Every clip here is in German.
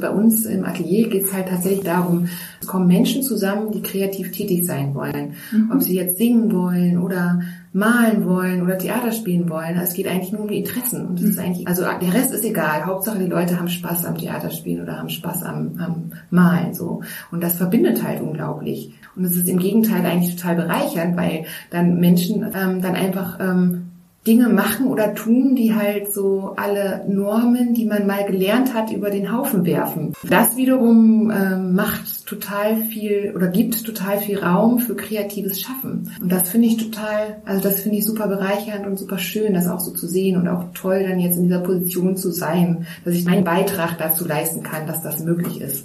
Bei uns im Atelier geht es halt tatsächlich darum, es kommen Menschen zusammen, die kreativ tätig sein wollen. Ob sie jetzt singen wollen oder malen wollen oder Theater spielen wollen. Es geht eigentlich nur um die Interessen. Und das ist eigentlich, also der Rest ist egal. Hauptsache die Leute haben Spaß am Theaterspielen oder haben Spaß am Malen, so. Und das verbindet halt unglaublich. Und es ist im Gegenteil eigentlich total bereichernd, weil dann Menschen dann einfach Dinge machen oder tun, die halt so alle Normen, die man mal gelernt hat, über den Haufen werfen. Das wiederum macht total viel oder gibt total viel Raum für kreatives Schaffen. Und das finde ich das finde ich super bereichernd und super schön, das auch so zu sehen und auch toll, dann jetzt in dieser Position zu sein, dass ich meinen Beitrag dazu leisten kann, dass das möglich ist.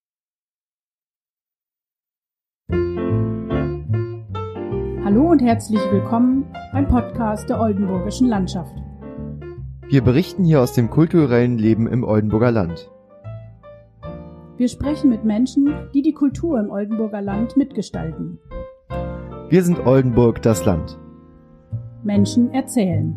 Hallo und herzlich willkommen beim Podcast der Oldenburgischen Landschaft. Wir berichten hier aus dem kulturellen Leben im Oldenburger Land. Wir sprechen mit Menschen, die die Kultur im Oldenburger Land mitgestalten. Wir sind Oldenburg, das Land. Menschen erzählen.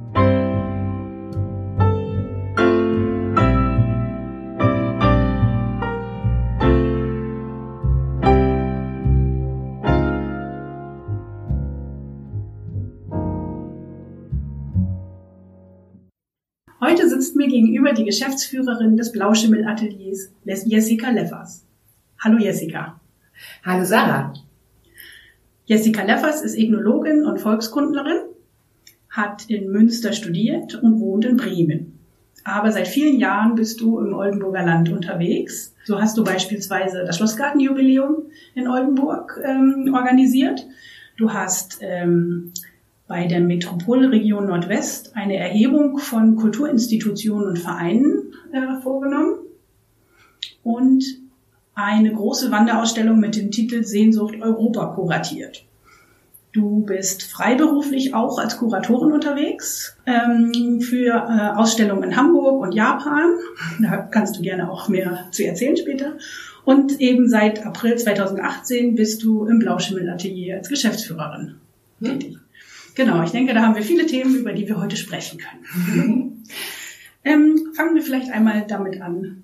Heute sitzt mir gegenüber die Geschäftsführerin des Blauschimmel-Ateliers, Jessica Leffers. Hallo Jessica. Hallo Sarah. Jessica Leffers ist Ethnologin und Volkskundlerin, hat in Münster studiert und wohnt in Bremen. Aber seit vielen Jahren bist du im Oldenburger Land unterwegs. So hast du beispielsweise das Schlossgartenjubiläum in Oldenburg organisiert. Du hast bei der Metropolregion Nordwest eine Erhebung von Kulturinstitutionen und Vereinen vorgenommen und eine große Wanderausstellung mit dem Titel Sehnsucht Europa kuratiert. Du bist freiberuflich auch als Kuratorin unterwegs für Ausstellungen in Hamburg und Japan. Da kannst du gerne auch mehr zu erzählen später. Und eben seit April 2018 bist du im Blauschimmel-Atelier als Geschäftsführerin tätig. Genau, ich denke, da haben wir viele Themen, über die wir heute sprechen können. Fangen wir vielleicht einmal damit an.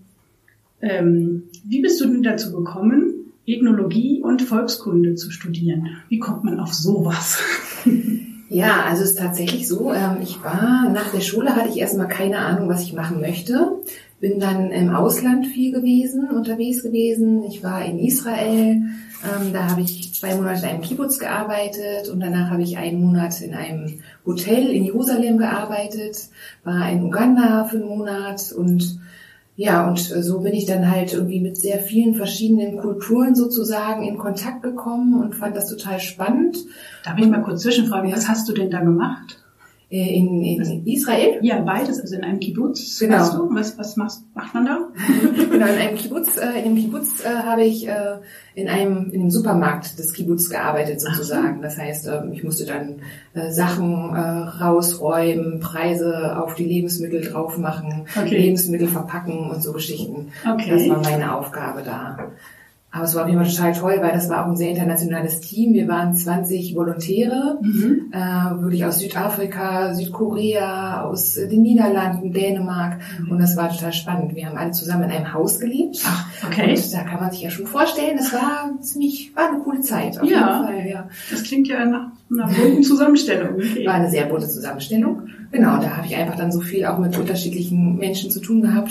Wie bist du denn dazu gekommen, Ethnologie und Volkskunde zu studieren? Wie kommt man auf sowas? Ja, also es ist tatsächlich so, nach der Schule hatte ich erstmal keine Ahnung, was ich machen möchte. Bin dann im Ausland unterwegs gewesen. Ich war in Israel, da habe ich 2 Monate in einem Kibbutz gearbeitet und danach habe ich 1 Monat in einem Hotel in Jerusalem gearbeitet, war in Uganda für 1 Monat und so bin ich dann halt irgendwie mit sehr vielen verschiedenen Kulturen sozusagen in Kontakt gekommen und fand das total spannend. Darf ich mal kurz zwischenfragen, was hast du denn da gemacht? In Israel? Ja, beides, also in einem Kibbutz. Genau. Was macht man da? Genau, in einem Kibbutz. In dem Kibbutz habe ich in dem Supermarkt des Kibbutz gearbeitet sozusagen. Das heißt, ich musste dann Sachen rausräumen, Preise auf die Lebensmittel drauf machen, Lebensmittel verpacken und so Geschichten. Okay. Das war meine Aufgabe da. Aber es war auf jeden Fall total toll, weil das war auch ein sehr internationales Team. Wir waren 20 Volontäre, wirklich aus Südafrika, Südkorea, aus den Niederlanden, Dänemark. Und das war total spannend. Wir haben alle zusammen in einem Haus gelebt. Ach, okay. Und da kann man sich ja schon vorstellen, es war eine coole Zeit. Auf jeden Fall, ja. Das klingt ja nach einer bunten Zusammenstellung. Okay. War eine sehr bunte Zusammenstellung. Genau, da habe ich einfach dann so viel auch mit unterschiedlichen Menschen zu tun gehabt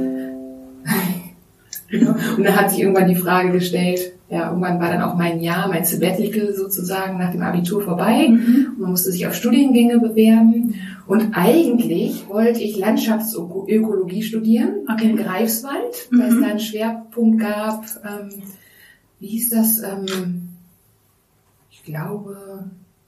und dann hat sich irgendwann die Frage gestellt, ja, irgendwann war dann auch mein Sabbatical sozusagen nach dem Abitur vorbei. Und man musste sich auf Studiengänge bewerben. Und eigentlich wollte ich Landschaftsökologie studieren in Greifswald, weil es da einen Schwerpunkt gab. Wie hieß das? Ich glaube,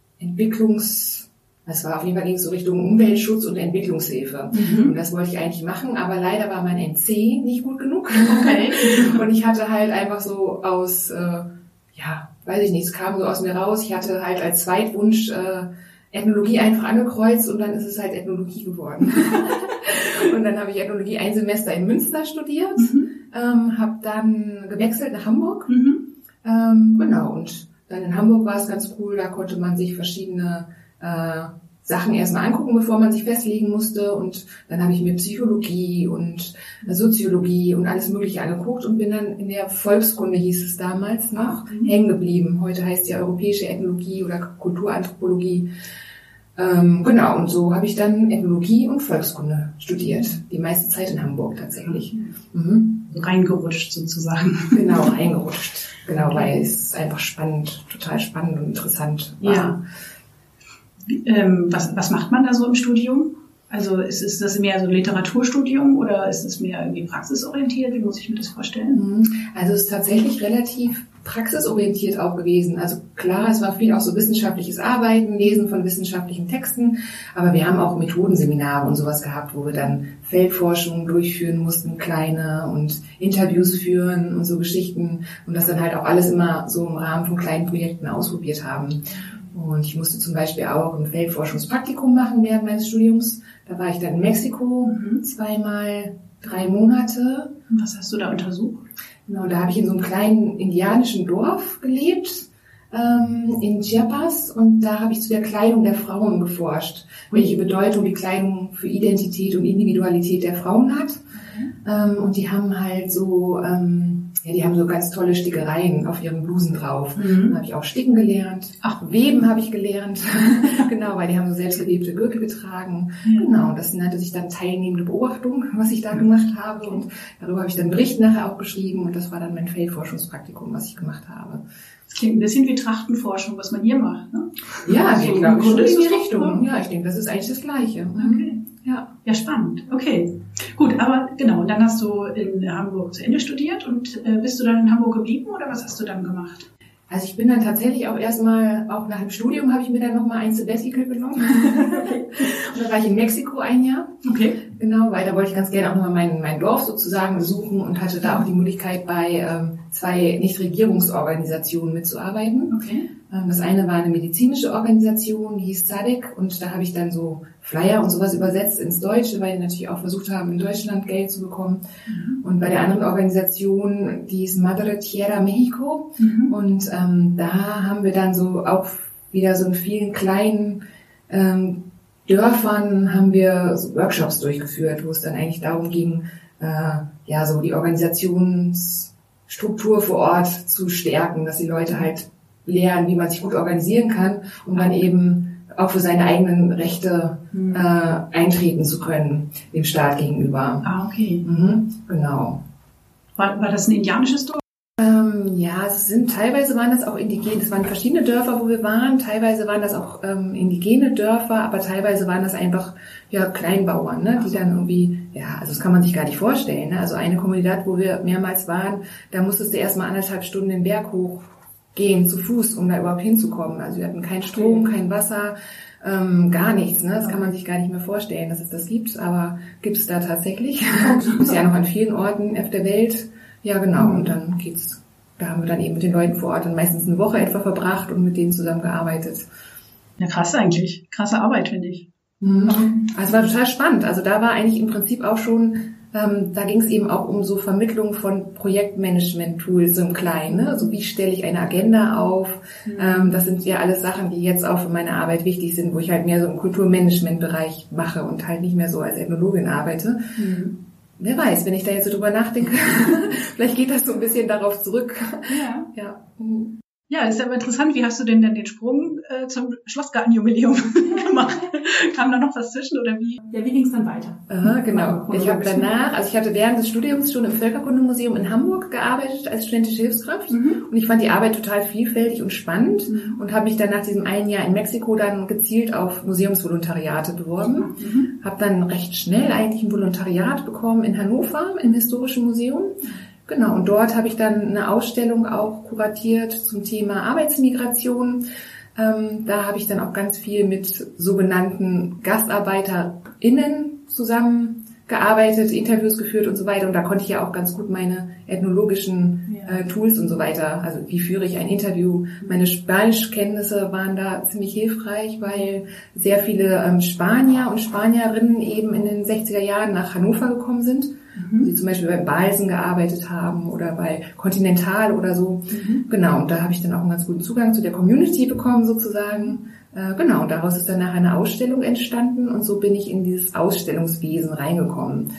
das war auf jeden Fall, ging es so Richtung Umweltschutz und Entwicklungshilfe. Und das wollte ich eigentlich machen, aber leider war mein NC nicht gut genug. Okay. Und ich hatte halt einfach so weiß ich nicht, es kam so aus mir raus. Ich hatte halt als Zweitwunsch Ethnologie einfach angekreuzt und dann ist es halt Ethnologie geworden. Und dann habe ich Ethnologie 1 Semester in Münster studiert, habe dann gewechselt nach Hamburg. Genau, und dann in Hamburg war es ganz cool, da konnte man sich verschiedene Sachen erstmal angucken, bevor man sich festlegen musste. Und dann habe ich mir Psychologie und Soziologie und alles Mögliche angeguckt und bin dann in der Volkskunde, hieß es damals noch, hängen geblieben. Heute heißt ja europäische Ethnologie oder Kulturanthropologie. Genau, und so habe ich dann Ethnologie und Volkskunde studiert. Die meiste Zeit in Hamburg tatsächlich. Reingerutscht sozusagen. Genau, reingerutscht. Genau, weil es einfach spannend, total spannend und interessant war. Ja. Was macht man da so im Studium? Also ist das mehr so ein Literaturstudium oder ist es mehr irgendwie praxisorientiert? Wie muss ich mir das vorstellen? Also es ist tatsächlich relativ praxisorientiert auch gewesen. Also klar, es war viel auch so wissenschaftliches Arbeiten, Lesen von wissenschaftlichen Texten, aber wir haben auch Methodenseminare und sowas gehabt, wo wir dann Feldforschungen durchführen mussten, kleine, und Interviews führen und so Geschichten und das dann halt auch alles immer so im Rahmen von kleinen Projekten ausprobiert haben. Und ich musste zum Beispiel auch ein Feldforschungspraktikum machen während meines Studiums. Da war ich dann in Mexiko 3 Monate. Was hast du da untersucht? Genau, da habe ich in so einem kleinen indianischen Dorf gelebt, in Chiapas. Und da habe ich zu der Kleidung der Frauen geforscht. Welche Bedeutung die Kleidung für Identität und Individualität der Frauen hat. Und die haben halt so... die haben so ganz tolle Stickereien auf ihren Blusen drauf. Da habe ich auch sticken gelernt. Weben habe ich gelernt. Genau, weil die haben so selbstgewebte Gürtel getragen. Genau, das nannte sich dann teilnehmende Beobachtung, was ich da gemacht habe. Und darüber habe ich dann einen Bericht nachher auch geschrieben. Und das war dann mein Feldforschungspraktikum, was ich gemacht habe. Das klingt ein bisschen wie Trachtenforschung, was man hier macht, ne? Ja, so, geht, glaube ich, schon in die so Richtung. Ja, ich denke, das ist eigentlich das Gleiche. Okay. Ja, spannend. Okay. Gut, aber genau, und dann hast du in Hamburg zu Ende studiert und bist du dann in Hamburg geblieben oder was hast du dann gemacht? Also ich bin dann tatsächlich auch erstmal, auch nach dem Studium habe ich mir dann nochmal ein Sabbatical genommen. Und dann war ich in Mexiko 1 Jahr. Okay. Genau, weil da wollte ich ganz gerne auch nochmal mein Dorf sozusagen besuchen und hatte da auch die Möglichkeit, bei 2 Nichtregierungsorganisationen mitzuarbeiten. Okay. Das eine war eine medizinische Organisation, die hieß SADC, und da habe ich dann so Flyer und sowas übersetzt ins Deutsche, weil die natürlich auch versucht haben, in Deutschland Geld zu bekommen. Und bei der anderen Organisation, die hieß Madre Tierra Mexico, und da haben wir dann so auch wieder so in vielen kleinen Dörfern haben wir so Workshops durchgeführt, wo es dann eigentlich darum ging, so die Organisationsstruktur vor Ort zu stärken, dass die Leute halt lernen, wie man sich gut organisieren kann, um dann eben auch für seine eigenen Rechte eintreten zu können, dem Staat gegenüber. Okay. Genau. War das ein indianisches Dorf? Teilweise waren das auch indigene, es waren verschiedene Dörfer, wo wir waren, teilweise waren das auch indigene Dörfer, aber teilweise waren das einfach Kleinbauern, ne, die dann irgendwie, also das kann man sich gar nicht vorstellen, ne? Also eine Kommunität, wo wir mehrmals waren, da musstest du erstmal 1,5 Stunden den Berg hochgehen, zu Fuß, um da überhaupt hinzukommen. Also wir hatten keinen Strom, kein Wasser, gar nichts, ne? Das kann man sich gar nicht mehr vorstellen, dass es das gibt, aber gibt es da tatsächlich. Das ist ja noch an vielen Orten auf der Welt. Ja, genau, und dann da haben wir dann eben mit den Leuten vor Ort dann meistens eine Woche etwa verbracht und mit denen zusammen gearbeitet. Ja, krass eigentlich. Krasse Arbeit, finde ich. Also es war total spannend. Also da war eigentlich im Prinzip auch schon, da ging es eben auch um so Vermittlung von Projektmanagement-Tools so im Kleinen. Ne? Also wie stelle ich eine Agenda auf? Das sind ja alles Sachen, die jetzt auch für meine Arbeit wichtig sind, wo ich halt mehr so im Kulturmanagement-Bereich mache und halt nicht mehr so als Ethnologin arbeite. Wer weiß, wenn ich da jetzt so drüber nachdenke, vielleicht geht das so ein bisschen darauf zurück. Ja, das ist aber interessant. Wie hast du denn dann den Sprung zum Schlossgartenjubiläum gemacht? Kam da noch was zwischen oder wie? Ja, wie ging es dann weiter? Genau. Ich hatte während des Studiums schon im Völkerkundemuseum in Hamburg gearbeitet als studentische Hilfskraft. Und ich fand die Arbeit total vielfältig und spannend und habe mich dann nach diesem 1 Jahr in Mexiko dann gezielt auf Museumsvolontariate beworben. Habe dann recht schnell eigentlich ein Volontariat bekommen in Hannover im Historischen Museum. Genau, und dort habe ich dann eine Ausstellung auch kuratiert zum Thema Arbeitsmigration. Da habe ich dann auch ganz viel mit sogenannten GastarbeiterInnen zusammengearbeitet, Interviews geführt und so weiter. Und da konnte ich ja auch ganz gut meine ethnologischen Tools und so weiter, also wie führe ich ein Interview. Meine Spanischkenntnisse waren da ziemlich hilfreich, weil sehr viele Spanier und Spanierinnen eben in den 60er Jahren nach Hannover gekommen sind wo sie zum Beispiel bei Balsen gearbeitet haben oder bei Continental oder so. Genau, und da habe ich dann auch einen ganz guten Zugang zu der Community bekommen sozusagen. Genau, und daraus ist dann nachher eine Ausstellung entstanden und so bin ich in dieses Ausstellungswesen reingekommen.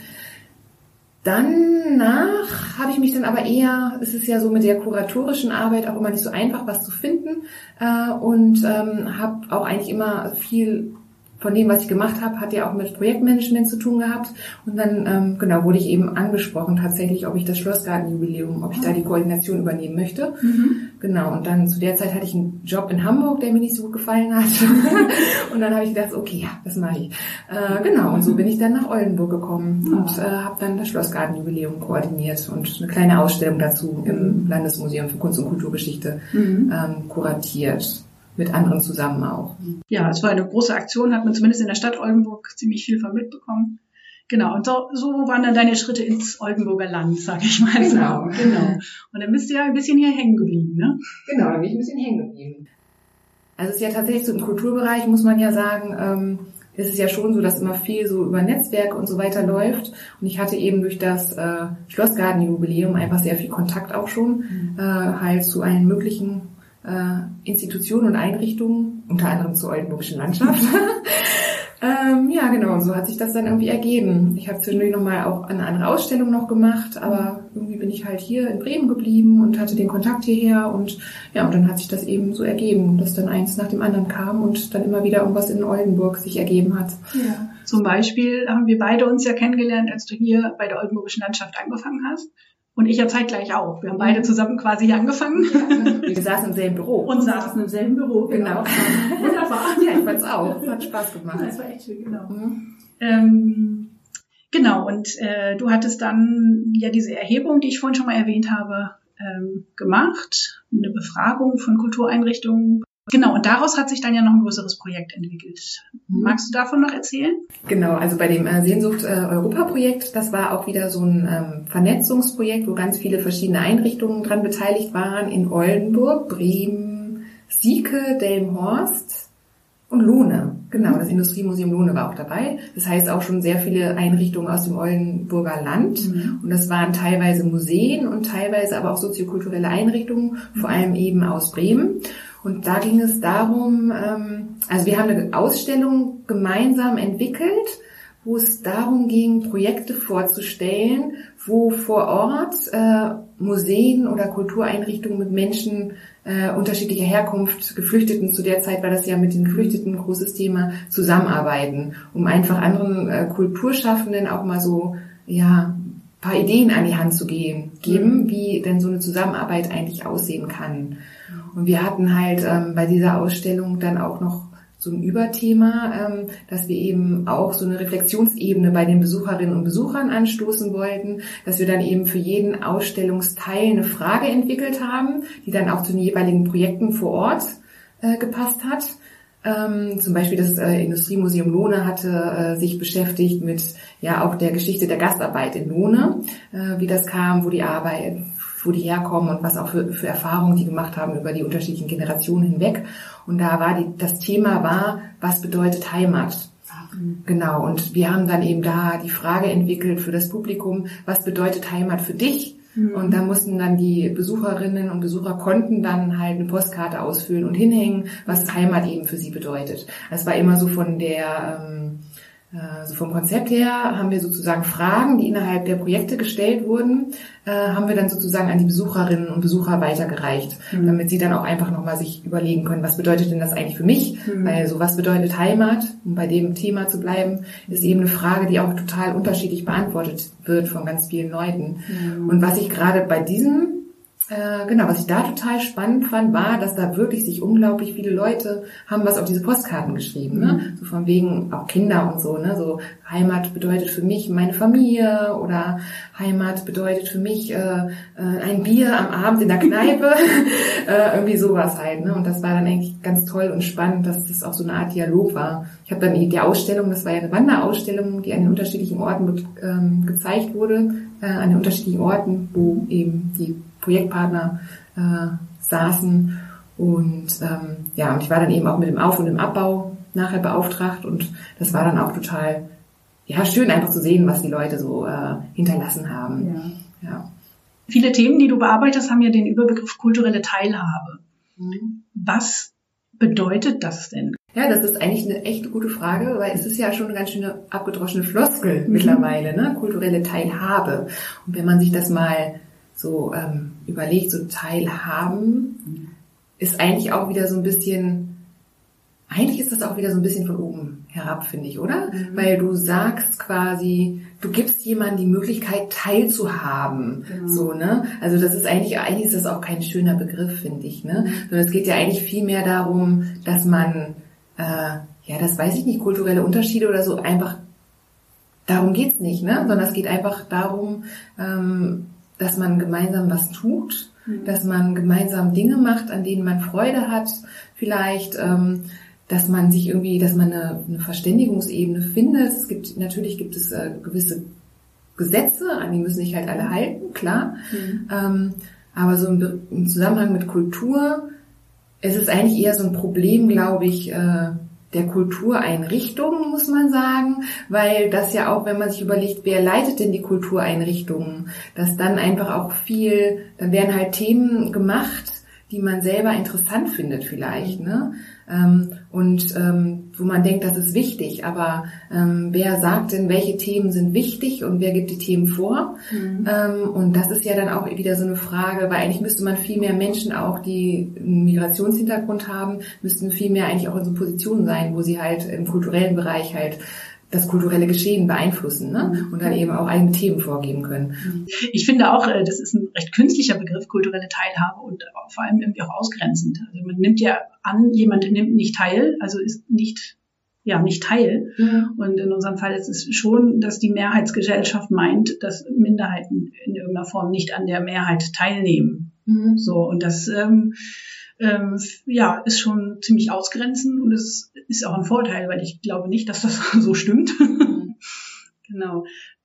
Danach habe ich mich dann aber eher, es ist ja so mit der kuratorischen Arbeit auch immer nicht so einfach, was zu finden und habe auch eigentlich immer viel von dem, was ich gemacht habe, hat ja auch mit Projektmanagement zu tun gehabt. Und dann genau wurde ich eben angesprochen tatsächlich, ob ich das Schlossgartenjubiläum, ob ich da die Koordination übernehmen möchte. Genau, und dann zu der Zeit hatte ich einen Job in Hamburg, der mir nicht so gut gefallen hat. Und dann habe ich gedacht, okay, ja, das mache ich. Genau, und so bin ich dann nach Oldenburg gekommen und habe dann das Schlossgartenjubiläum koordiniert und eine kleine Ausstellung dazu im Landesmuseum für Kunst und Kulturgeschichte kuratiert. Mit anderen zusammen auch. Ja, es war eine große Aktion, hat man zumindest in der Stadt Oldenburg ziemlich viel von mitbekommen. Genau, und so waren dann deine Schritte ins Oldenburger Land, sag ich mal. Genau. Und dann bist du ja ein bisschen hier hängen geblieben, ne? Genau, dann bin ich ein bisschen hängen geblieben. Also es ist ja tatsächlich so im Kulturbereich, muss man ja sagen, ist es ja schon so, dass immer viel so über Netzwerke und so weiter läuft. Und ich hatte eben durch das Schlossgartenjubiläum einfach sehr viel Kontakt auch schon, halt zu allen möglichen Institutionen und Einrichtungen, unter anderem zur oldenburgischen Landschaft. Ja, genau, und so hat sich das dann irgendwie ergeben. Ich habe zwischendurch nochmal auch eine andere Ausstellung noch gemacht, aber irgendwie bin ich halt hier in Bremen geblieben und hatte den Kontakt hierher und ja, und dann hat sich das eben so ergeben, dass dann eins nach dem anderen kam und dann immer wieder irgendwas in Oldenburg sich ergeben hat. Ja. Zum Beispiel haben wir beide uns ja kennengelernt, als du hier bei der oldenburgischen Landschaft angefangen hast. Und ich ja zeitgleich auch. Wir haben beide zusammen quasi hier angefangen. Wir saßen im selben Büro. Und saßen im selben Büro, genau. Wunderbar. Ja, ich fand's auch. Es hat Spaß gemacht. Das war echt schön, genau. Genau, und du hattest dann ja diese Erhebung, die ich vorhin schon mal erwähnt habe, gemacht. Eine Befragung von Kultureinrichtungen. Genau, und daraus hat sich dann ja noch ein größeres Projekt entwickelt. Magst du davon noch erzählen? Genau, also bei dem Sehnsucht-Europa-Projekt, das war auch wieder so ein Vernetzungsprojekt, wo ganz viele verschiedene Einrichtungen dran beteiligt waren, in Oldenburg, Bremen, Sieke, Delmenhorst und Lohne. Genau, das Industriemuseum Lohne war auch dabei. Das heißt auch schon sehr viele Einrichtungen aus dem Oldenburger Land. Und das waren teilweise Museen und teilweise aber auch soziokulturelle Einrichtungen, vor allem eben aus Bremen. Und da ging es darum, also wir haben eine Ausstellung gemeinsam entwickelt, wo es darum ging, Projekte vorzustellen, wo vor Ort Museen oder Kultureinrichtungen mit Menschen unterschiedlicher Herkunft, Geflüchteten, zu der Zeit war das ja mit den Geflüchteten ein großes Thema, zusammenarbeiten, um einfach anderen Kulturschaffenden auch mal so, ja, ein paar Ideen an die Hand zu geben, wie denn so eine Zusammenarbeit eigentlich aussehen kann. Und wir hatten halt bei dieser Ausstellung dann auch noch so ein Überthema, dass wir eben auch so eine Reflexionsebene bei den Besucherinnen und Besuchern anstoßen wollten, dass wir dann eben für jeden Ausstellungsteil eine Frage entwickelt haben, die dann auch zu den jeweiligen Projekten vor Ort gepasst hat. Zum Beispiel das Industriemuseum Lohne hatte sich beschäftigt mit ja auch der Geschichte der Gastarbeit in Lohne, wie das kam, wo die herkommen und was auch für Erfahrungen die gemacht haben über die unterschiedlichen Generationen hinweg. Und da war das Thema war, was bedeutet Heimat? Genau. Und wir haben dann eben da die Frage entwickelt für das Publikum, was bedeutet Heimat für dich? Und da mussten dann die Besucherinnen und Besucher konnten dann halt eine Postkarte ausfüllen und hinhängen, was Heimat eben für sie bedeutet. Das war immer so so vom Konzept her haben wir sozusagen Fragen, die innerhalb der Projekte gestellt wurden, haben wir dann sozusagen an die Besucherinnen und Besucher weitergereicht, damit sie dann auch einfach nochmal sich überlegen können, was bedeutet denn das eigentlich für mich? Weil so was bedeutet Heimat, um bei dem Thema zu bleiben, ist eben eine Frage, die auch total unterschiedlich beantwortet wird von ganz vielen Leuten. Und was ich gerade bei diesem was ich da total spannend fand, war, dass da wirklich sich unglaublich viele Leute haben was auf diese Postkarten geschrieben, ne? So von wegen auch Kinder und so, ne? So Heimat bedeutet für mich meine Familie oder Heimat bedeutet für mich ein Bier am Abend in der Kneipe, irgendwie sowas halt, ne? Und das war dann eigentlich ganz toll und spannend, dass das auch so eine Art Dialog war. Ich habe dann die Ausstellung, das war ja eine Wanderausstellung, die an den unterschiedlichen Orten gezeigt wurde, an den unterschiedlichen Orten, wo eben die Projektpartner saßen und und ich war dann eben auch mit dem Auf- und dem Abbau nachher beauftragt und das war dann auch total schön einfach zu sehen, was die Leute so hinterlassen haben. Ja. Viele Themen, die du bearbeitest, haben ja den Überbegriff kulturelle Teilhabe. Was bedeutet das denn? Ja, das ist eigentlich eine echt gute Frage, weil es ist ja schon eine ganz schöne abgedroschene Floskel mittlerweile, ne? Kulturelle Teilhabe. Und wenn man sich das mal so überlegt, so Teilhaben, ist eigentlich auch wieder so ein bisschen, eigentlich ist das auch wieder so ein bisschen von oben herab, finde ich, oder? Weil du sagst quasi, du gibst jemandem die Möglichkeit teilzuhaben, so, ne? Also das ist eigentlich ist das auch kein schöner Begriff, finde ich, ne? Sondern es geht ja eigentlich viel mehr darum, dass man, das weiß ich nicht, kulturelle Unterschiede oder so, einfach, darum geht's nicht, ne? Sondern es geht einfach darum, dass man gemeinsam was tut, dass man gemeinsam Dinge macht, an denen man Freude hat, vielleicht, dass man eine Verständigungsebene findet. Natürlich gibt es gewisse Gesetze, an die müssen sich halt alle halten, klar. Aber so im Zusammenhang mit Kultur, es ist eigentlich eher so ein Problem, glaube ich, der Kultureinrichtungen, muss man sagen, weil das ja auch, wenn man sich überlegt, wer leitet denn die Kultureinrichtungen, dass dann einfach auch dann werden halt Themen gemacht, die man selber interessant findet vielleicht, ne? Wo man denkt, das ist wichtig, aber wer sagt denn, welche Themen sind wichtig und wer gibt die Themen vor? Und das ist ja dann auch wieder so eine Frage, weil eigentlich müsste man viel mehr Menschen auch, die einen Migrationshintergrund haben, müssten viel mehr eigentlich auch in so Positionen sein, wo sie halt im kulturellen Bereich halt das kulturelle Geschehen beeinflussen, ne? Und dann eben auch eigene Themen vorgeben können. Ich finde auch, das ist ein recht künstlicher Begriff, kulturelle Teilhabe, und vor allem irgendwie auch ausgrenzend. Also man nimmt ja an, jemand nimmt nicht teil, also ist nicht Teil. Und in unserem Fall ist es schon, dass die Mehrheitsgesellschaft meint, dass Minderheiten in irgendeiner Form nicht an der Mehrheit teilnehmen. So, und das ist schon ziemlich ausgrenzend, und es ist auch ein Vorteil, weil ich glaube nicht, dass das so stimmt. Genau.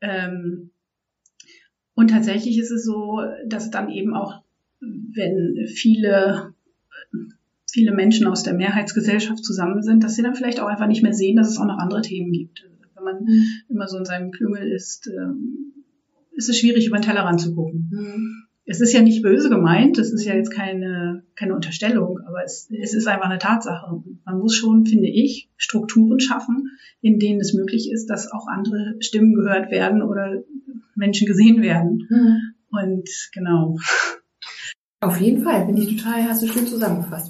Und tatsächlich ist es so, dass dann eben auch, wenn viele Menschen aus der Mehrheitsgesellschaft zusammen sind, dass sie dann vielleicht auch einfach nicht mehr sehen, dass es auch noch andere Themen gibt. Wenn man immer so in seinem Klüngel ist es schwierig, über den Tellerrand zu gucken. Es ist ja nicht böse gemeint, das ist ja jetzt keine Unterstellung, aber es ist einfach eine Tatsache. Man muss schon, finde ich, Strukturen schaffen, in denen es möglich ist, dass auch andere Stimmen gehört werden oder Menschen gesehen werden. Und genau. Auf jeden Fall, hast du schön zusammengefasst.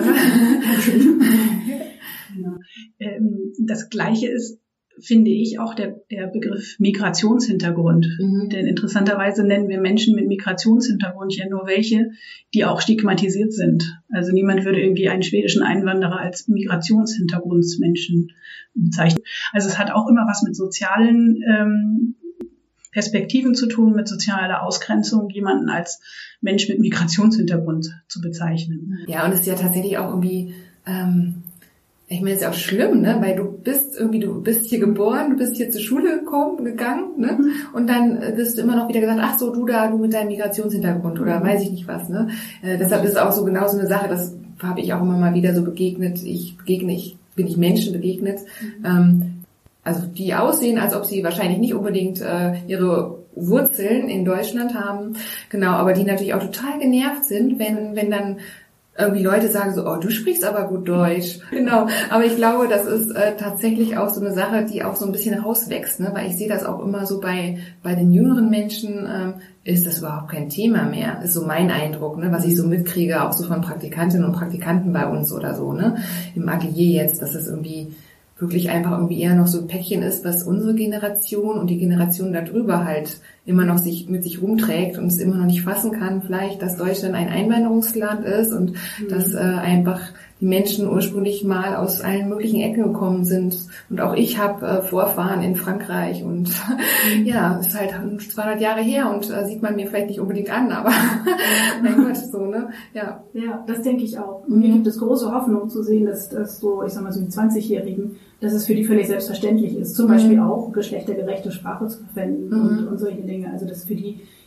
Genau. Das Gleiche ist, finde ich, auch der Begriff Migrationshintergrund. Denn interessanterweise nennen wir Menschen mit Migrationshintergrund ja nur welche, die auch stigmatisiert sind. Also niemand würde irgendwie einen schwedischen Einwanderer als Migrationshintergrundsmenschen bezeichnen. Also es hat auch immer was mit sozialen Perspektiven zu tun, mit sozialer Ausgrenzung, jemanden als Mensch mit Migrationshintergrund zu bezeichnen. Ja, und es ist ja tatsächlich auch irgendwie, ich meine, es ist ja auch schlimm, ne, weil du bist hier geboren, du bist hier zur Schule gegangen, ne, und dann wirst du immer noch wieder gesagt, ach so, du mit deinem Migrationshintergrund oder weiß ich nicht was, ne. Deshalb ist es auch so genau so eine Sache, das habe ich auch immer mal wieder so begegnet. Bin ich Menschen begegnet, also die aussehen, als ob sie wahrscheinlich nicht unbedingt ihre Wurzeln in Deutschland haben, genau, aber die natürlich auch total genervt sind, wenn dann irgendwie Leute sagen so, oh, du sprichst aber gut Deutsch. Genau, aber ich glaube, das ist tatsächlich auch so eine Sache, die auch so ein bisschen rauswächst, ne? Weil ich sehe das auch immer so bei den jüngeren Menschen, ist das überhaupt kein Thema mehr. Ist so mein Eindruck, ne? Was ich so mitkriege, auch so von Praktikantinnen und Praktikanten bei uns oder so, ne? Im Atelier jetzt, dass das irgendwie wirklich einfach irgendwie eher noch so ein Päckchen ist, was unsere Generation und die Generation darüber halt immer noch mit sich rumträgt und es immer noch nicht fassen kann, vielleicht, dass Deutschland ein Einwanderungsland ist und dass einfach die Menschen ursprünglich mal aus allen möglichen Ecken gekommen sind. Und auch ich habe Vorfahren in Frankreich und ja, ist halt 200 Jahre her und sieht man mir vielleicht nicht unbedingt an, aber mein Gott, so, ne? Ja. Ja, das denke ich auch. Mir gibt es große Hoffnung zu sehen, dass so, ich sag mal so die 20-Jährigen, dass es für die völlig selbstverständlich ist, zum Beispiel auch geschlechtergerechte Sprache zu verwenden und solche Dinge. Also dass für die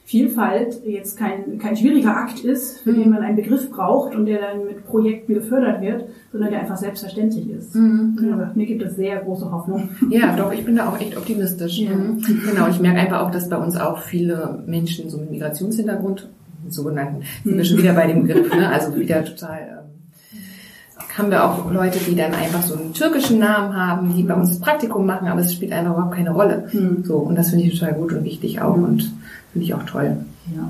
Vielfalt jetzt kein schwieriger Akt ist, für den man einen Begriff braucht und der dann mit Projekten gefördert wird, sondern der einfach selbstverständlich ist. Ja. Mir gibt es sehr große Hoffnung. Ja, doch, ich bin da auch echt optimistisch. Ja. Genau, ich merke einfach auch, dass bei uns auch viele Menschen so mit Migrationshintergrund, sogenannten, sind wir schon wieder bei dem Begriff, ne? Also wieder total, haben wir auch Leute, die dann einfach so einen türkischen Namen haben, die bei uns das Praktikum machen, aber es spielt einfach überhaupt keine Rolle. So, und das finde ich total gut und wichtig auch und finde ich auch toll. Ja.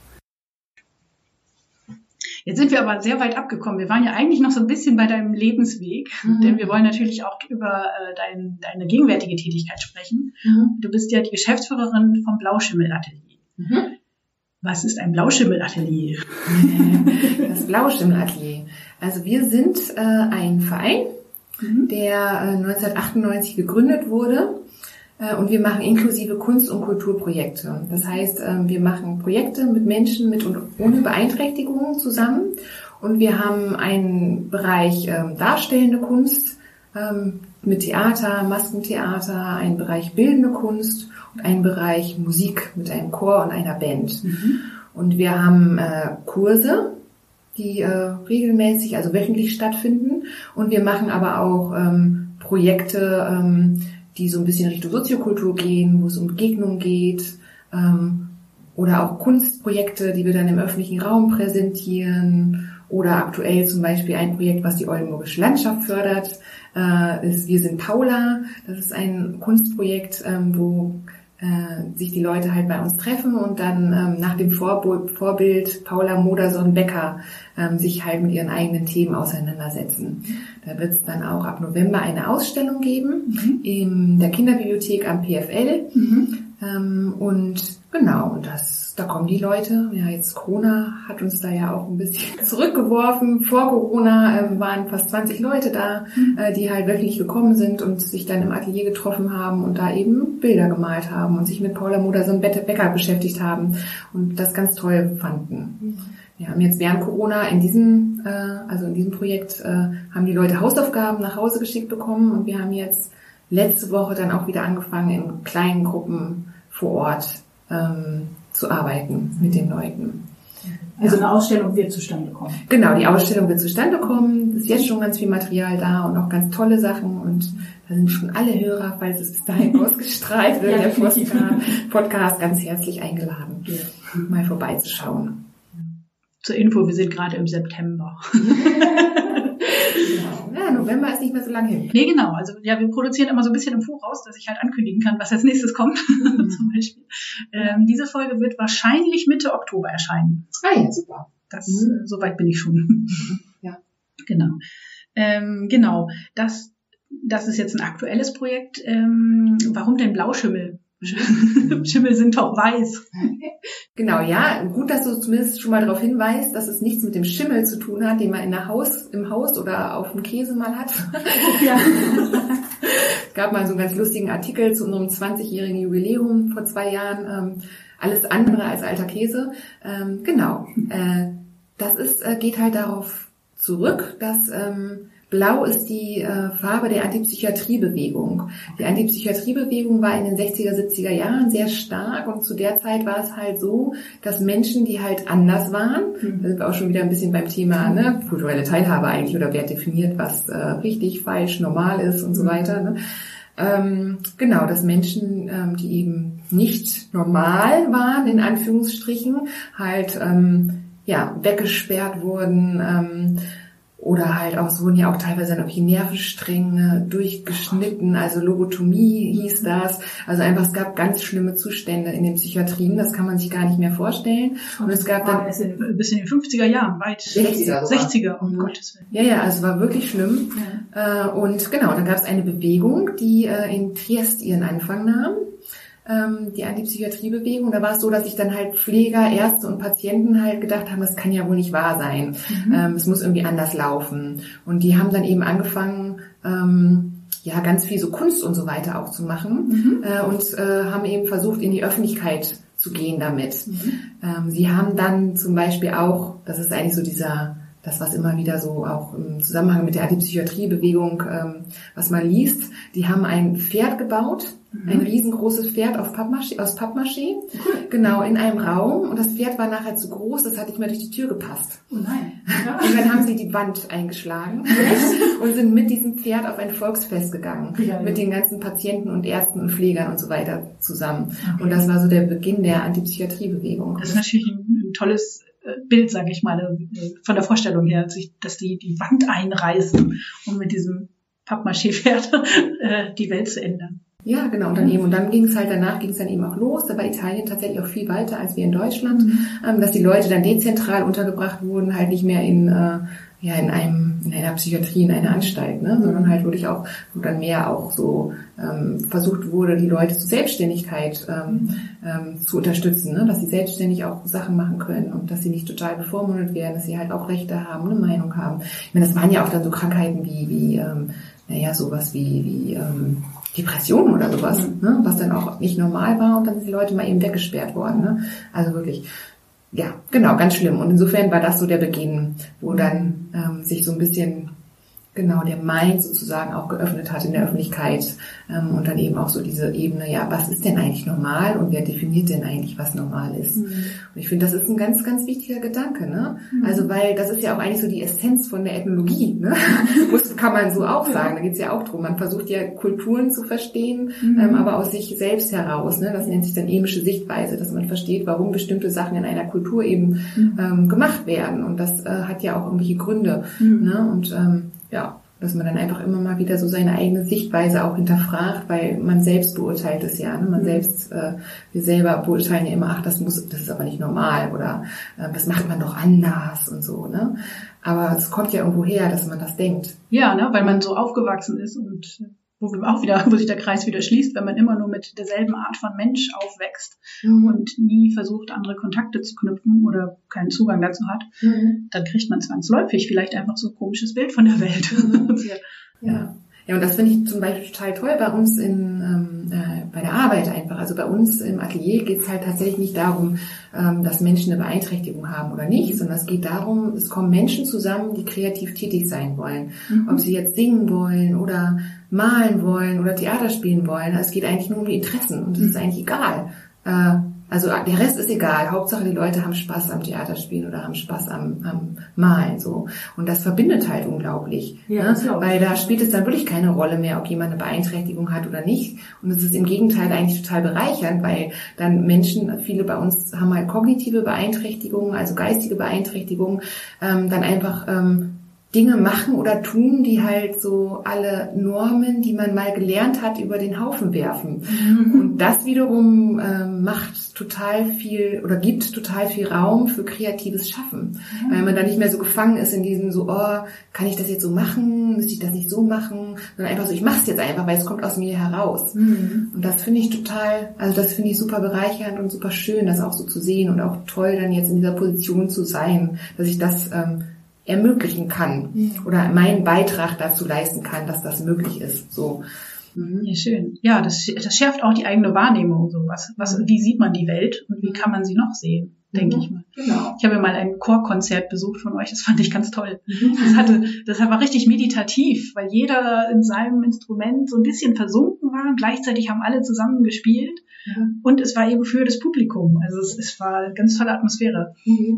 Jetzt sind wir aber sehr weit abgekommen. Wir waren ja eigentlich noch so ein bisschen bei deinem Lebensweg, denn wir wollen natürlich auch über deine gegenwärtige Tätigkeit sprechen. Du bist ja die Geschäftsführerin vom Blauschimmel-Atelier. Was ist ein Blauschimmel-Atelier? Das Blauschimmel-Atelier. Also wir sind ein Verein, der 1998 gegründet wurde. Und wir machen inklusive Kunst- und Kulturprojekte. Das heißt, wir machen Projekte mit Menschen mit und ohne Beeinträchtigungen zusammen. Und wir haben einen Bereich darstellende Kunst mit Theater, Maskentheater, einen Bereich bildende Kunst und einen Bereich Musik mit einem Chor und einer Band. Und wir haben Kurse, die regelmäßig, also wöchentlich stattfinden. Und wir machen aber auch Projekte, die so ein bisschen Richtung Soziokultur gehen, wo es um Begegnungen geht, oder auch Kunstprojekte, die wir dann im öffentlichen Raum präsentieren, oder aktuell zum Beispiel ein Projekt, was die Oldenburgische Landschaft fördert, ist Wir sind Paula. Das ist ein Kunstprojekt, wo sich die Leute halt bei uns treffen und dann nach dem Vorbild Paula Modersohn-Becker sich halt mit ihren eigenen Themen auseinandersetzen. Da wird es dann auch ab November eine Ausstellung geben in der Kinderbibliothek am PFL. Und genau, da kommen die Leute. Ja, jetzt Corona hat uns da ja auch ein bisschen zurückgeworfen. Vor Corona waren fast 20 Leute da, die halt wirklich gekommen sind und sich dann im Atelier getroffen haben und da eben Bilder gemalt haben und sich mit Paula Modersohn-Becker beschäftigt haben und das ganz toll fanden. Wir haben jetzt während Corona in diesem Projekt haben die Leute Hausaufgaben nach Hause geschickt bekommen und wir haben jetzt letzte Woche dann auch wieder angefangen, in kleinen Gruppen vor Ort zu arbeiten mit den Leuten. Also eine Ausstellung wird zustande kommen. Genau, die Ausstellung wird zustande kommen. Es ist jetzt schon ganz viel Material da und auch ganz tolle Sachen. Und da sind schon alle Hörer, falls es bis dahin ausgestrahlt wird, der Podcast ganz herzlich eingeladen, mal vorbeizuschauen. Zur Info, wir sind gerade im September. Ja, November ist nicht mehr so lange hin. Nee, genau. Also ja, wir produzieren immer so ein bisschen im Voraus, dass ich halt ankündigen kann, was als nächstes kommt. Zum Beispiel. Diese Folge wird wahrscheinlich Mitte Oktober erscheinen. Ah ja, super. Soweit bin ich schon. Ja. Genau. Genau. Das ist jetzt ein aktuelles Projekt. Warum denn Blauschimmel? Schimmel sind doch weiß. Genau, ja. Gut, dass du zumindest schon mal darauf hinweist, dass es nichts mit dem Schimmel zu tun hat, den man im Haus oder auf dem Käse mal hat. Ja. Es gab mal so einen ganz lustigen Artikel zu unserem 20-jährigen Jubiläum vor 2 Jahren. Alles andere als alter Käse. Genau. Das geht halt darauf zurück, dass Blau ist die Farbe der Antipsychiatriebewegung. Die Antipsychiatriebewegung war in den 60er, 70er Jahren sehr stark und zu der Zeit war es halt so, dass Menschen, die halt anders waren, da sind wir auch schon wieder ein bisschen beim Thema kulturelle Teilhabe eigentlich oder wer definiert, was richtig, falsch, normal ist und so weiter. Ne? Genau, dass Menschen, die eben nicht normal waren, in Anführungsstrichen, halt weggesperrt wurden, oder halt auch, es wurden ja auch teilweise dann die Nervenstränge durchgeschnitten, also Lobotomie hieß das. Also einfach, es gab ganz schlimme Zustände in den Psychiatrien, das kann man sich gar nicht mehr vorstellen. Und es gab dann bis in den 50er Jahren, weit 60er, um Gottes Willen. Ja, also es war wirklich schlimm. Ja. Und genau, dann gab es eine Bewegung, die in Triest ihren Anfang nahm. Die Antipsychiatriebewegung. Da war es so, dass sich dann halt Pfleger, Ärzte und Patienten halt gedacht haben, das kann ja wohl nicht wahr sein. Es muss irgendwie anders laufen. Und die haben dann eben angefangen, ganz viel so Kunst und so weiter auch zu machen und haben eben versucht, in die Öffentlichkeit zu gehen damit. Sie haben dann zum Beispiel auch, das ist eigentlich so das, was immer wieder so auch im Zusammenhang mit der Antipsychiatriebewegung, was man liest, die haben ein Pferd gebaut, Ein riesengroßes Pferd aus Pappmaché, genau, in einem Raum. Und das Pferd war nachher zu groß, das hat nicht mehr durch die Tür gepasst. Oh nein. Ja. Und dann haben sie die Wand eingeschlagen und sind mit diesem Pferd auf ein Volksfest gegangen. Ja. Mit den ganzen Patienten und Ärzten und Pflegern und so weiter zusammen. Okay. Und das war so der Beginn der Antipsychiatriebewegung. Das ist natürlich ein tolles Bild, sage ich mal, von der Vorstellung her, dass die Wand einreißen, um mit diesem Pappmaché-Pferd die Welt zu ändern. Ja, genau. Und dann ging es dann eben auch los. Da war Italien tatsächlich auch viel weiter als wir in Deutschland, dass die Leute dann dezentral untergebracht wurden, halt nicht mehr in einer Psychiatrie, in einer Anstalt, ne, sondern halt wirklich auch, wo dann mehr auch so versucht wurde, die Leute zur Selbstständigkeit zu unterstützen, ne, dass sie selbstständig auch Sachen machen können und dass sie nicht total bevormundet werden, dass sie halt auch Rechte haben, eine Meinung haben. Ich meine, das waren ja auch dann so Krankheiten wie sowas wie Depressionen oder sowas, ne, was dann auch nicht normal war und dann sind die Leute mal eben weggesperrt worden, ne. Also wirklich, ja, genau, ganz schlimm. Und insofern war das so der Beginn, wo dann sich so ein bisschen genau der Mind sozusagen auch geöffnet hat in der Öffentlichkeit und dann eben auch so diese Ebene, ja, was ist denn eigentlich normal und wer definiert denn eigentlich, was normal ist? Und ich finde, das ist ein ganz, ganz wichtiger Gedanke, ne? Also, weil das ist ja auch eigentlich so die Essenz von der Ethnologie, ne? Kann man so auch sagen. Da geht's ja auch drum. Man versucht ja Kulturen zu verstehen, aber aus sich selbst heraus, ne? Das nennt sich dann emische Sichtweise, dass man versteht, warum bestimmte Sachen in einer Kultur eben gemacht werden. Und das hat ja auch irgendwelche Gründe, ne? Und dass man dann einfach immer mal wieder so seine eigene Sichtweise auch hinterfragt, weil man selbst beurteilt es ja, ne? Wir selber beurteilen ja immer, das ist aber nicht normal oder das macht man doch anders und so, ne? Aber es kommt ja irgendwo her, dass man das denkt. Ja, ne, weil man so aufgewachsen ist und wo sich der Kreis wieder schließt, wenn man immer nur mit derselben Art von Mensch aufwächst und nie versucht, andere Kontakte zu knüpfen oder keinen Zugang dazu hat, dann kriegt man zwangsläufig vielleicht einfach so ein komisches Bild von der Welt. Ja, und das finde ich zum Beispiel total toll bei uns bei der Arbeit einfach. Also bei uns im Atelier geht es halt tatsächlich nicht darum, dass Menschen eine Beeinträchtigung haben oder nicht, sondern es geht darum, es kommen Menschen zusammen, die kreativ tätig sein wollen. Ob sie jetzt singen wollen oder malen wollen oder Theater spielen wollen. Es geht eigentlich nur um die Interessen und es ist eigentlich egal. Also der Rest ist egal. Hauptsache die Leute haben Spaß am Theaterspielen oder haben Spaß am Malen so. Und das verbindet halt unglaublich. Ja, ne? Weil da spielt es dann wirklich keine Rolle mehr, ob jemand eine Beeinträchtigung hat oder nicht. Und es ist im Gegenteil eigentlich total bereichernd, weil dann viele bei uns haben halt kognitive Beeinträchtigungen, also geistige Beeinträchtigungen, dann einfach Dinge machen oder tun, die halt so alle Normen, die man mal gelernt hat, über den Haufen werfen. Und das wiederum macht total viel oder gibt total viel Raum für kreatives Schaffen. Weil man da nicht mehr so gefangen ist in diesem so, kann ich das jetzt so machen? Müsste ich das nicht so machen? Sondern einfach so, ich mache es jetzt einfach, weil es kommt aus mir heraus. Und das finde ich das finde ich super bereichernd und super schön, das auch so zu sehen und auch toll, dann jetzt in dieser Position zu sein, dass ich das ermöglichen kann oder meinen Beitrag dazu leisten kann, dass das möglich ist. So. Ja, schön. Ja, das schärft auch die eigene Wahrnehmung. So wie sieht man die Welt und wie kann man sie noch sehen, denke ich mal. Genau. Ich habe ja mal ein Chorkonzert besucht von euch, das fand ich ganz toll. Das war richtig meditativ, weil jeder in seinem Instrument so ein bisschen versunken war. Gleichzeitig haben alle zusammen gespielt und es war eben für das Publikum. Also es war eine ganz tolle Atmosphäre.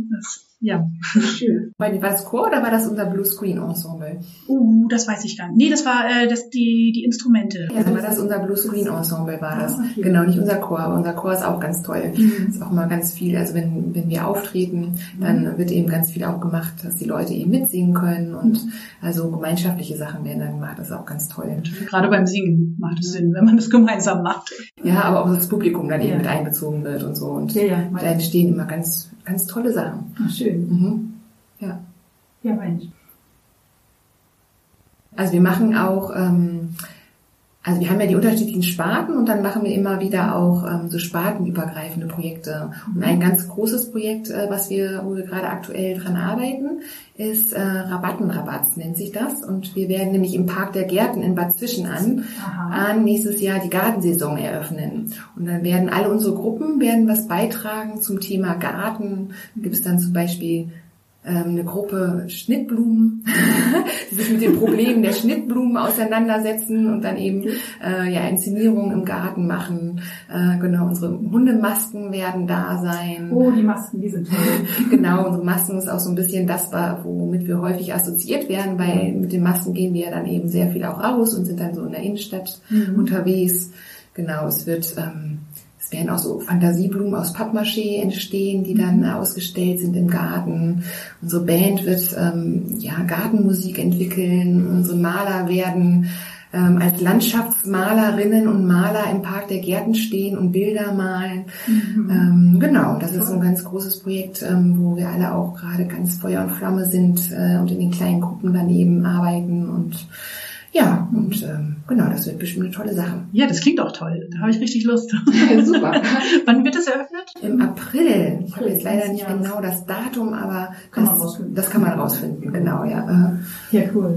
Ja. Schön. War das Chor oder war das unser Blue Screen Ensemble? Das weiß ich gar nicht. Nee, das war die Instrumente. Ja, dann war das unser Blue Screen Ensemble, war das. Okay. Genau, nicht unser Chor, aber unser Chor ist auch ganz toll. Ist auch mal ganz viel, also wenn wir auftreten, dann wird eben ganz viel auch gemacht, dass die Leute eben mitsingen können und also gemeinschaftliche Sachen werden dann gemacht, das ist auch ganz toll. Gerade beim Singen macht es Sinn, wenn man das gemeinsam macht. Ja, aber auch das Publikum dann eben mit einbezogen wird und so und da entstehen immer ganz, ganz tolle Sachen. Ach, schön. Ja. Ja, Mensch. Also wir machen auch, also wir haben ja die unterschiedlichen Sparten und dann machen wir immer wieder auch so spartenübergreifende Projekte. Und ein ganz großes Projekt, wo wir gerade aktuell dran arbeiten, ist Rabattenrabatz nennt sich das. Und wir werden nämlich im Park der Gärten in Bad Zwischenahn nächstes Jahr die Gartensaison eröffnen. Und dann werden alle unsere Gruppen was beitragen zum Thema Garten. Da gibt es dann zum Beispiel eine Gruppe Schnittblumen, die sich mit den Problemen der Schnittblumen auseinandersetzen und dann eben Inszenierungen im Garten machen. Genau, unsere Hundemasken werden da sein. Oh, die Masken, die sind toll. Genau, unsere Masken ist auch so ein bisschen das, womit wir häufig assoziiert werden, weil mit den Masken gehen wir dann eben sehr viel auch raus und sind dann so in der Innenstadt unterwegs. Genau, es werden auch so Fantasieblumen aus Pappmaché entstehen, die dann ausgestellt sind im Garten. Unsere Band wird Gartenmusik entwickeln. Unsere Maler werden als Landschaftsmalerinnen und Maler im Park der Gärten stehen und Bilder malen. Genau, das ist so ein ganz großes Projekt, wo wir alle auch gerade ganz Feuer und Flamme sind und in den kleinen Gruppen daneben arbeiten und genau, das wird bestimmt eine tolle Sache. Ja, das klingt auch toll. Da habe ich richtig Lust. Super. Wann wird das eröffnet? Im April. Ich habe jetzt leider nicht genau das Datum, aber das kann man rausfinden. Genau, ja. Ja, cool.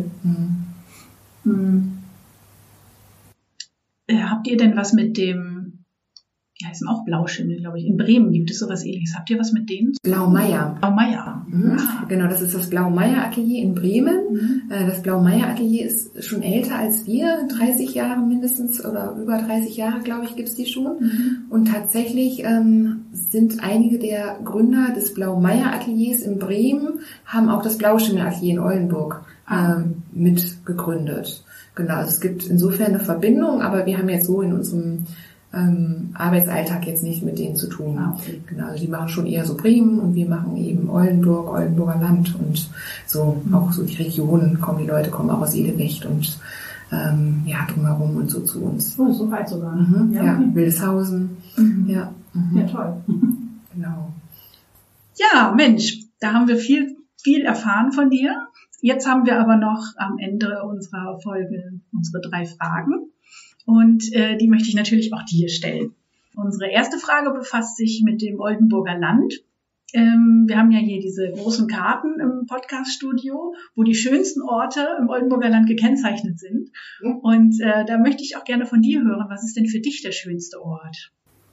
Habt ihr denn was mit dem, die heißen auch Blauschimmel, glaube ich. In Bremen gibt es sowas Ähnliches. Habt ihr was mit denen? Blaumeier. Blaumeier. Genau, das ist das Blaumeier-Atelier in Bremen. Das Blaumeier-Atelier ist schon älter als wir, 30 Jahre mindestens oder über 30 Jahre, glaube ich, gibt es die schon. Und tatsächlich sind einige der Gründer des Blaumeier-Ateliers in Bremen, haben auch das Blauschimmel-Atelier in Oldenburg mit gegründet. Genau, also es gibt insofern eine Verbindung, aber wir haben jetzt so in unserem Arbeitsalltag jetzt nicht mit denen zu tun. Okay. Genau, also die machen schon eher so Bremen und wir machen eben Oldenburg, Oldenburger Land und so auch so die Regionen die Leute kommen auch aus Edewecht und drumherum und so zu uns. Oh, so weit sogar. Wildeshausen. Ja, toll. Genau. Ja, Mensch, da haben wir viel erfahren von dir. Jetzt haben wir aber noch am Ende unserer Folge unsere 3 Fragen. Und die möchte ich natürlich auch dir stellen. Unsere erste Frage befasst sich mit dem Oldenburger Land. Wir haben ja hier diese großen Karten im Podcast-Studio, wo die schönsten Orte im Oldenburger Land gekennzeichnet sind. Und da möchte ich auch gerne von dir hören, was ist denn für dich der schönste Ort?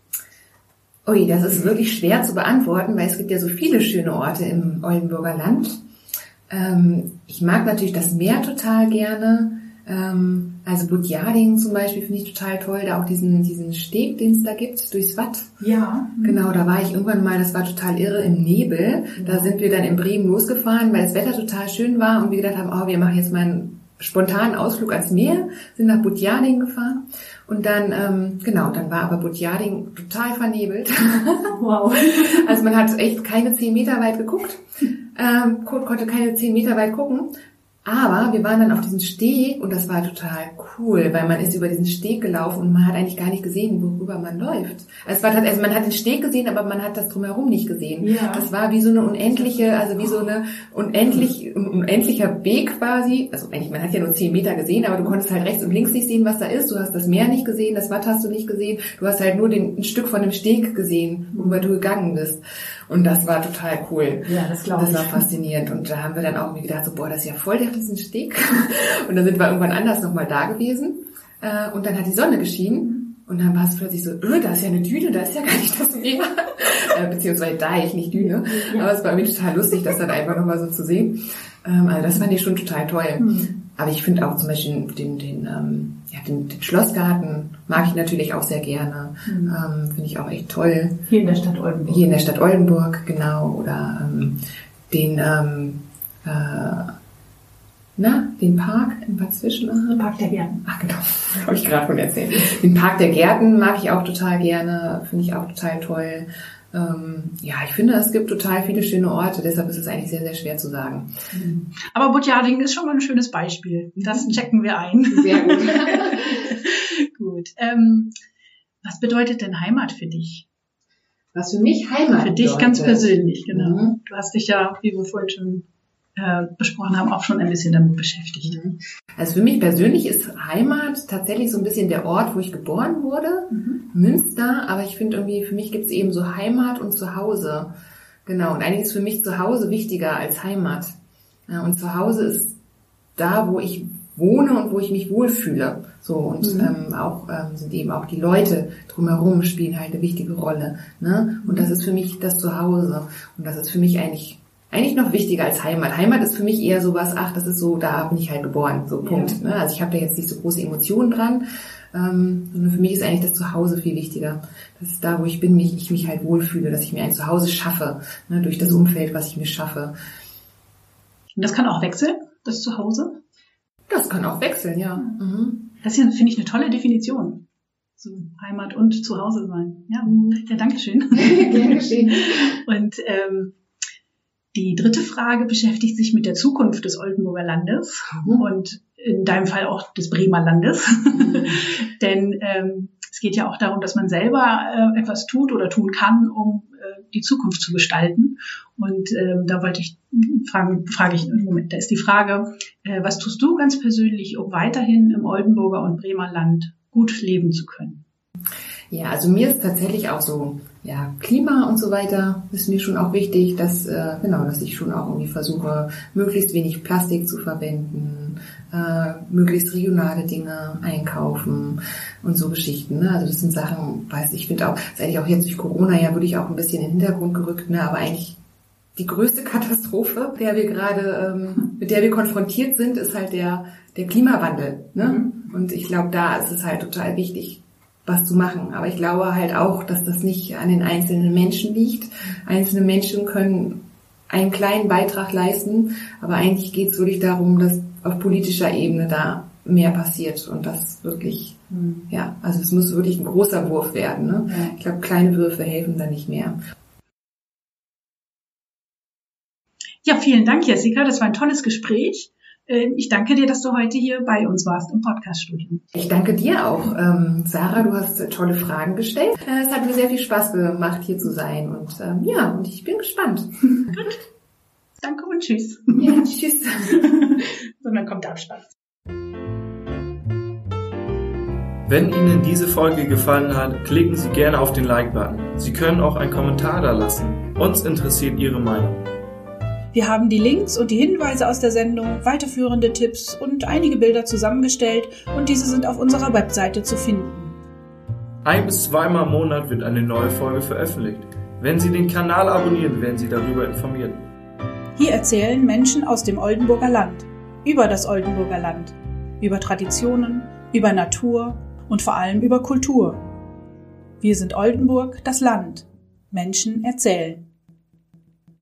Ui, das ist wirklich schwer zu beantworten, weil es gibt ja so viele schöne Orte im Oldenburger Land. Ich mag natürlich das Meer total gerne. Also Budjading zum Beispiel finde ich total toll, da auch diesen Steg, den es da gibt, durchs Watt. Ja. Genau, da war ich irgendwann mal, das war total irre, im Nebel. Da sind wir dann in Bremen losgefahren, weil das Wetter total schön war und wir gedacht haben, wir machen jetzt mal einen spontanen Ausflug ans Meer, sind nach Budjading gefahren und dann, dann war aber Budjading total vernebelt. Wow. Also man hat echt keine 10 Meter weit geguckt, konnte keine 10 Meter weit gucken. Aber wir waren dann auf diesem Steg und das war total cool, weil man ist über diesen Steg gelaufen und man hat eigentlich gar nicht gesehen, worüber man läuft. Also man hat den Steg gesehen, aber man hat das drumherum nicht gesehen. Ja. Das war wie so eine unendlicher Weg quasi. Also eigentlich, man hat ja nur 10 Meter gesehen, aber du konntest halt rechts und links nicht sehen, was da ist. Du hast das Meer nicht gesehen, das Watt hast du nicht gesehen. Du hast halt nur ein Stück von dem Steg gesehen, worüber du gegangen bist. Und das war total cool. Ja, das glaube ich. Das war faszinierend. Und da haben wir dann auch gedacht, das ist ja voll der Riesensteg. Und dann sind wir irgendwann anders nochmal da gewesen. Und dann hat die Sonne geschienen. Und dann war es plötzlich so, da ist ja eine Düne, da ist ja gar nicht das Meer. Beziehungsweise Deich, nicht Düne. Aber es war irgendwie total lustig, das dann einfach nochmal so zu sehen. Also das fand ich schon total toll. Aber ich finde auch zum Beispiel den Schlossgarten mag ich natürlich auch sehr gerne. Finde ich auch echt toll. Hier in der Stadt Oldenburg. Hier in der Stadt Oldenburg, genau. Oder den Park in Bad Zwischenahn. Park der Gärten. Ach genau, habe ich gerade von erzählt. Den Park der Gärten mag ich auch total gerne, finde ich auch total toll. Ich finde, es gibt total viele schöne Orte, deshalb ist es eigentlich sehr, sehr schwer zu sagen. Aber Budjading ist schon mal ein schönes Beispiel. Das checken wir ein. Sehr gut. Gut. Was bedeutet denn Heimat für dich? Was für mich Heimat Für dich bedeutet. ganz persönlich, genau. Du hast dich ja, wie wir vorhin schon besprochen haben, auch schon ein bisschen damit beschäftigt. Also für mich persönlich ist Heimat tatsächlich so ein bisschen der Ort, wo ich geboren wurde, Münster, aber ich finde irgendwie, für mich gibt es eben so Heimat und Zuhause. Genau, und eigentlich ist für mich Zuhause wichtiger als Heimat. Ja, und Zuhause ist da, wo ich wohne und wo ich mich wohlfühle. So, und sind eben auch die Leute drumherum spielen halt eine wichtige Rolle. Ne? Und das ist für mich das Zuhause. Und das ist für mich eigentlich eigentlich noch wichtiger als Heimat. Heimat ist für mich eher sowas, das ist so, da bin ich halt geboren, so Punkt. Ne? Also ich habe da jetzt nicht so große Emotionen dran, sondern für mich ist eigentlich das Zuhause viel wichtiger. Das ist da, wo ich bin, ich mich halt wohlfühle, dass ich mir ein Zuhause schaffe, ne? Durch das Umfeld, was ich mir schaffe. Und das kann auch wechseln, das Zuhause? Das kann auch wechseln, ja. Mhm. Das hier finde ich eine tolle Definition. So Heimat und Zuhause sein. Ja, ja, danke schön. Gerne geschehen. Und die dritte Frage beschäftigt sich mit der Zukunft des Oldenburger Landes und in deinem Fall auch des Bremer Landes. Denn es geht ja auch darum, dass man selber etwas tut oder tun kann, um die Zukunft zu gestalten. Und da da ist die Frage, was tust du ganz persönlich, um weiterhin im Oldenburger und Bremer Land gut leben zu können? Ja, also mir ist tatsächlich auch so, ja, Klima und so weiter ist mir schon auch wichtig, dass ich schon auch irgendwie versuche, möglichst wenig Plastik zu verwenden, möglichst regionale Dinge einkaufen und so Geschichten. Ne? Also das sind Sachen, ich finde auch, ist eigentlich auch jetzt durch Corona ja wirklich auch ein bisschen in den Hintergrund gerückt, ne? Aber eigentlich die größte Katastrophe, mit der wir konfrontiert sind, ist halt der Klimawandel. Ne? Und ich glaube, da ist es halt total wichtig, was zu machen. Aber ich glaube halt auch, dass das nicht an den einzelnen Menschen liegt. Einzelne Menschen können einen kleinen Beitrag leisten, aber eigentlich geht es wirklich darum, dass auf politischer Ebene da mehr passiert und das wirklich, also es muss wirklich ein großer Wurf werden. Ne? Ja. Ich glaube, kleine Würfe helfen da nicht mehr. Ja, vielen Dank, Jessica. Das war ein tolles Gespräch. Ich danke dir, dass du heute hier bei uns warst im Podcast-Studio. Ich danke dir auch, Sarah. Du hast tolle Fragen gestellt. Es hat mir sehr viel Spaß gemacht, hier zu sein. Und und ich bin gespannt. Gut. Danke und tschüss. Ja, tschüss. So, dann kommt der Abspann. Wenn Ihnen diese Folge gefallen hat, klicken Sie gerne auf den Like-Button. Sie können auch einen Kommentar da lassen. Uns interessiert Ihre Meinung. Wir haben die Links und die Hinweise aus der Sendung, weiterführende Tipps und einige Bilder zusammengestellt und diese sind auf unserer Webseite zu finden. 1- bis 2-mal im Monat wird eine neue Folge veröffentlicht. Wenn Sie den Kanal abonnieren, werden Sie darüber informiert. Hier erzählen Menschen aus dem Oldenburger Land, über das Oldenburger Land, über Traditionen, über Natur und vor allem über Kultur. Wir sind Oldenburg, das Land. Menschen erzählen.